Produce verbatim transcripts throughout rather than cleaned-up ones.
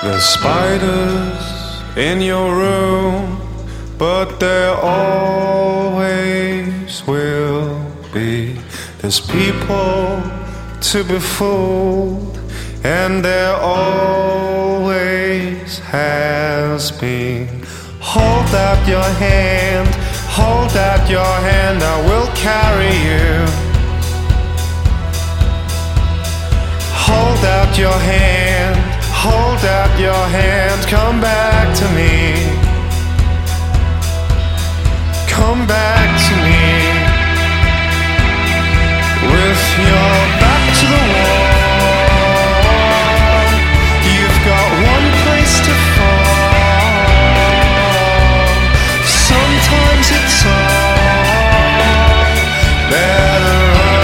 There's spiders in your room, but there always will be. There's people to be fooled, and there always has been. Hold out your hand, hold out your hand, I will carry you. Hold out your hand, hold out your hand, come back to me. Come back to me. With your back to the wall, you've got one place to fall. Sometimes it's all better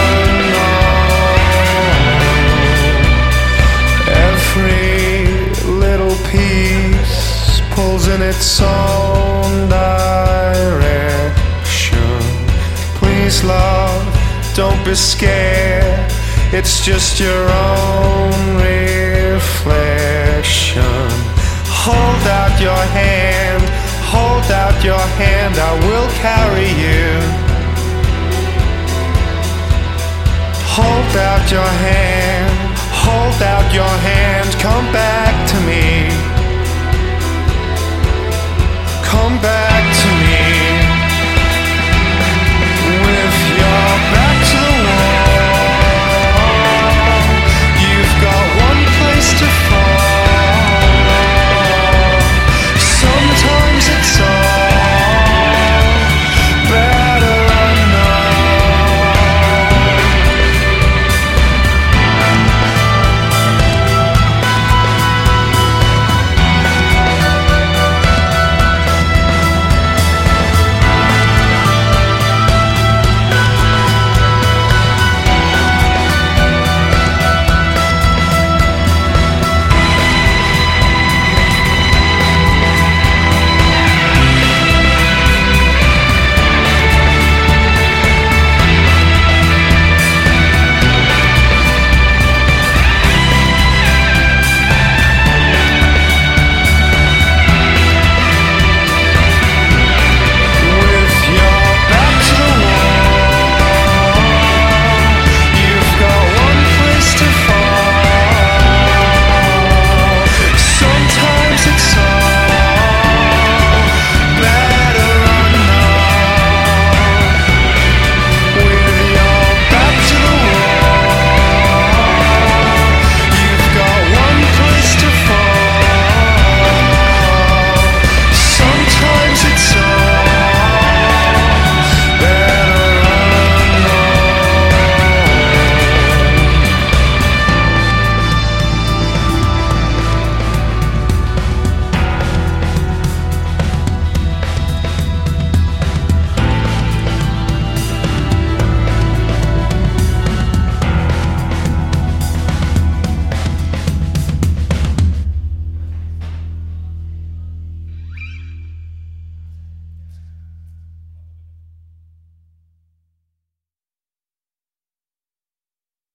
unknown. Every little piece pulls in its own direction. Please, love, don't be scared, it's just your own reflection. Hold out your hand, hold out your hand, I will carry you. Hold out your hand, hold out your hand, come back to me.